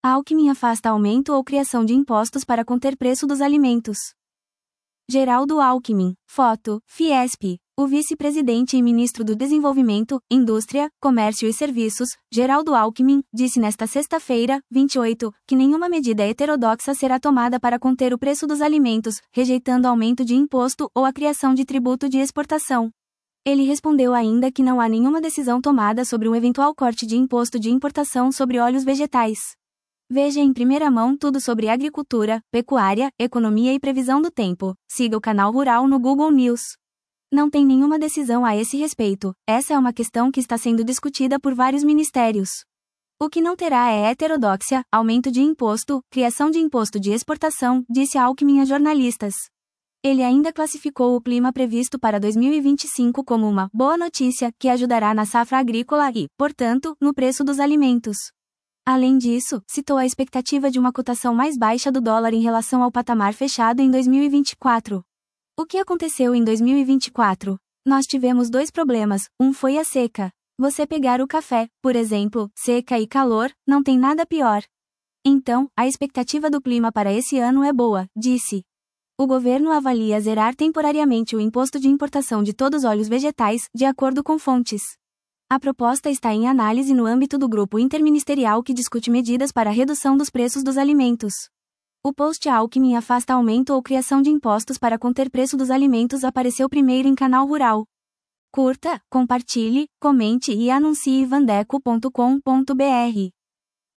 Alckmin afasta aumento ou criação de impostos para conter preço dos alimentos. Geraldo Alckmin, foto, Fiesp. O vice-presidente e ministro do Desenvolvimento, Indústria, Comércio e Serviços, Geraldo Alckmin, disse nesta sexta-feira, 28, que nenhuma medida heterodoxa será tomada para conter o preço dos alimentos, rejeitando aumento de imposto ou a criação de tributo de exportação. Ele respondeu ainda que não há nenhuma decisão tomada sobre um eventual corte de imposto de importação sobre óleos vegetais. Veja em primeira mão tudo sobre agricultura, pecuária, economia e previsão do tempo. Siga o canal Rural no Google News. Não tem nenhuma decisão a esse respeito, essa é uma questão que está sendo discutida por vários ministérios. O que não terá é heterodoxia, aumento de imposto, criação de imposto de exportação, disse Alckmin a jornalistas. Ele ainda classificou o clima previsto para 2025 como uma boa notícia que ajudará na safra agrícola e, portanto, no preço dos alimentos. Além disso, citou a expectativa de uma cotação mais baixa do dólar em relação ao patamar fechado em 2024. O que aconteceu em 2024? Nós tivemos dois problemas, um foi a seca. Você pegar o café, por exemplo, seca e calor, não tem nada pior. Então, a expectativa do clima para esse ano é boa, disse. O governo avalia zerar temporariamente o imposto de importação de todos os óleos vegetais, de acordo com fontes. A proposta está em análise no âmbito do grupo interministerial que discute medidas para a redução dos preços dos alimentos. O post Alckmin afasta aumento ou criação de impostos para conter preço dos alimentos apareceu primeiro em canal Rural. Curta, compartilhe, comente e anuncie vandeco.com.br.